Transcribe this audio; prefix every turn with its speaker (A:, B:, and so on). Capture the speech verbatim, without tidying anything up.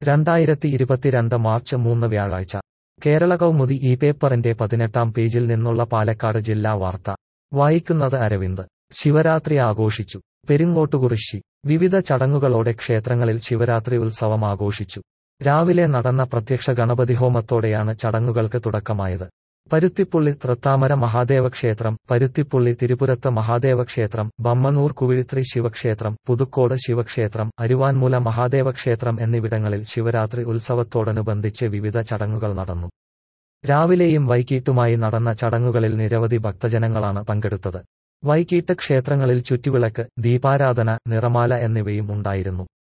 A: രണ്ടായിരത്തി ഇരുപത്തിരണ്ട് മാർച്ച് മൂന്ന് വ്യാഴാഴ്ച കേരള കൗമുദി ഈ പേപ്പറിന്റെ പതിനെട്ടാം പേജിൽ നിന്നുള്ള പാലക്കാട് ജില്ലാ വാർത്ത വായിക്കുന്നത് അരവിന്ദ്. ശിവരാത്രി ആഘോഷിച്ചു. പെരിങ്ങോട്ടുകുറിശ്ശി. വിവിധ ചടങ്ങുകളോടെ ക്ഷേത്രങ്ങളിൽ ശിവരാത്രി ഉത്സവം ആഘോഷിച്ചു. രാവിലെ നടന്ന പ്രത്യക്ഷ ഗണപതി ഹോമത്തോടെയാണ് ചടങ്ങുകൾക്ക് തുടക്കമായത്. പരുത്തിപ്പുള്ളി തൃത്താമര മഹാദേവ ക്ഷേത്രം, പരുത്തിപ്പുള്ളി തിരുപുരത്ത് മഹാദേവ ക്ഷേത്രം, ബമ്മണൂർ കുവിഴിത്രി ശിവക്ഷേത്രം, പുതുക്കോട് ശിവക്ഷേത്രം, അരുവാൻമൂല മഹാദേവ ക്ഷേത്രം എന്നിവിടങ്ങളിൽ ശിവരാത്രി ഉത്സവത്തോടനുബന്ധിച്ച് വിവിധ ചടങ്ങുകൾ നടന്നു. രാവിലെയും വൈകീട്ടുമായി നടന്ന ചടങ്ങുകളിൽ നിരവധി ഭക്തജനങ്ങളാണ് പങ്കെടുത്തത്. വൈകീട്ട് ക്ഷേത്രങ്ങളിൽ ചുറ്റുവിളക്ക്, ദീപാരാധന, നിറമാല എന്നിവയും ഉണ്ടായിരുന്നു.